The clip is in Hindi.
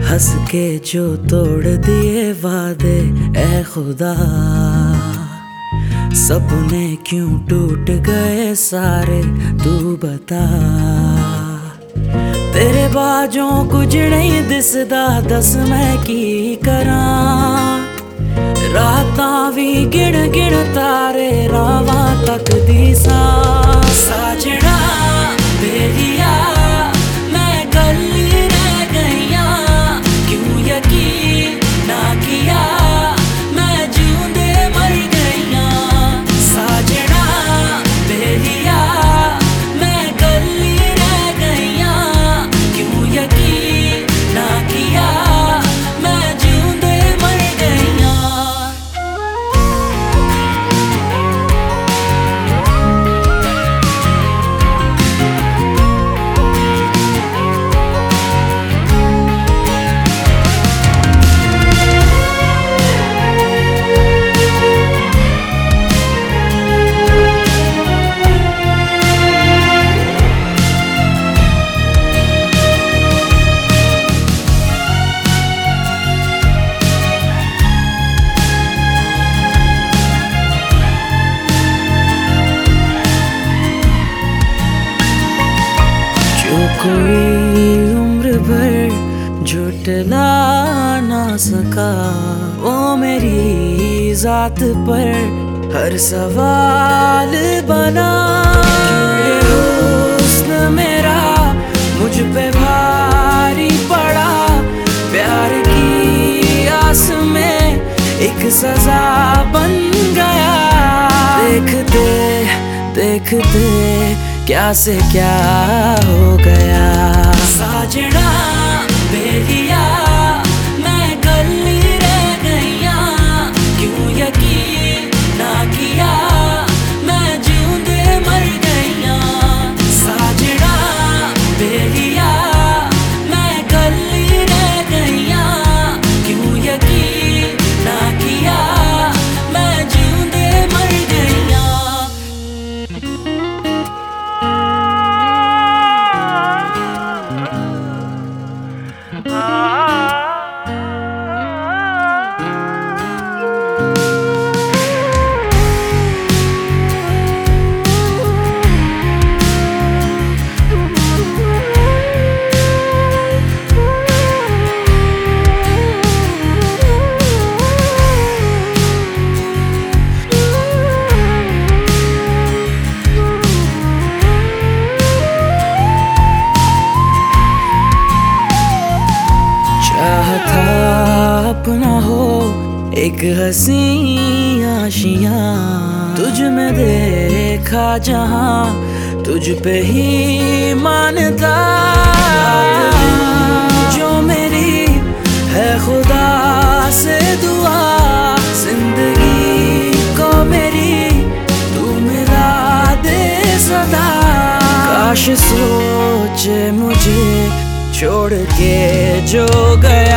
हंस के जो तोड़ दिए वादे ए खुदा, सपने क्यों टूट गए सारे तू बता। तेरे बाजों कुछ नहीं दिसदा, दस मैं की करा। रातां भी गिण गिण तारे रावां तक दी साजना बेलिया मैं गली रह गईया, क्यों यकीन ना किया मैं जिऊंदे मर गईया। साजना बेलिया मैं गली रह गईया, क्यों यकीन ना किया मैं जिऊंदे मर गईया। कोई उम्र भर झुठला ना सका, वो मेरी जात पर हर सवाल बना। ये हुस्न मेरा मुझ पे भारी पड़ा, प्यार की आस में एक सजा बन गया। देखते देखते क्या से क्या हो गया। साजना बेलिया मैं गली रह गईया, क्यों यकीन ना किया मैं जिऊंदे मर गईया। साजना बेलिया मैं गली रह गईया, क्यों यकीन ना किया मैं जिऊंदे मर गईया। अपना हो एक हंसी आशियां, तुझ में देखा जहां तुझ पे ही मानता। जो मेरी है खुदा से दुआ, जिंदगी को मेरी तू मिला दे सदा। काश सोचे मुझे छोड़ के जो गया